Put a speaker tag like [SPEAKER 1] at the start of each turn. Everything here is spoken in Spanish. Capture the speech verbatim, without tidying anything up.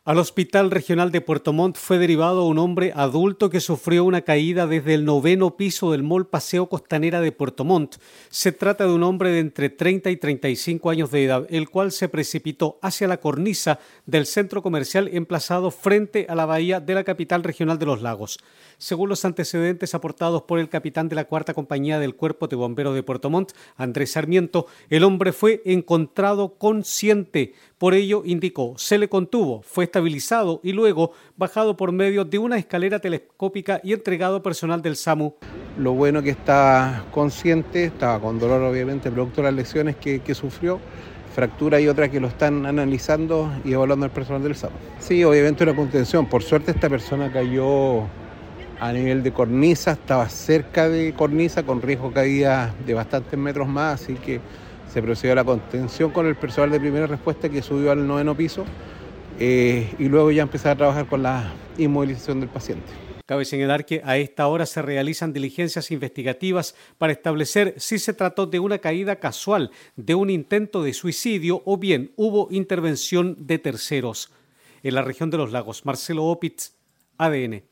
[SPEAKER 1] Al Hospital Regional de Puerto Montt fue derivado un hombre adulto que sufrió una caída desde el noveno piso del Mall Paseo Costanera de Puerto Montt. Se trata de un hombre de entre treinta y treinta y cinco años de edad, el cual se precipitó hacia la cornisa del centro comercial emplazado frente a la bahía de la capital regional de Los Lagos. Según los antecedentes aportados por el capitán de la cuarta compañía del Cuerpo de Bomberos de Puerto Montt, Andrés Sarmiento, el hombre fue encontrado consciente. Por ello, indicó, se le contuvo, fue estabilizado y luego bajado por medio de una escalera telescópica y entregado a personal del SAMU.
[SPEAKER 2] Lo bueno que estaba consciente, estaba con dolor obviamente producto de las lesiones que, que sufrió, fractura y otras que lo están analizando y evaluando el personal del SAMU. Sí, obviamente una contención. Por suerte esta persona cayó a nivel de cornisa, estaba cerca de cornisa con riesgo de caída de bastantes metros más, así que se procedió a la contención con el personal de primera respuesta que subió al noveno piso eh, y luego ya empezar a trabajar con la inmovilización del paciente.
[SPEAKER 1] Cabe señalar que a esta hora se realizan diligencias investigativas para establecer si se trató de una caída casual, de un intento de suicidio o bien hubo intervención de terceros. En la región de Los Lagos, Marcelo Opitz, A D N.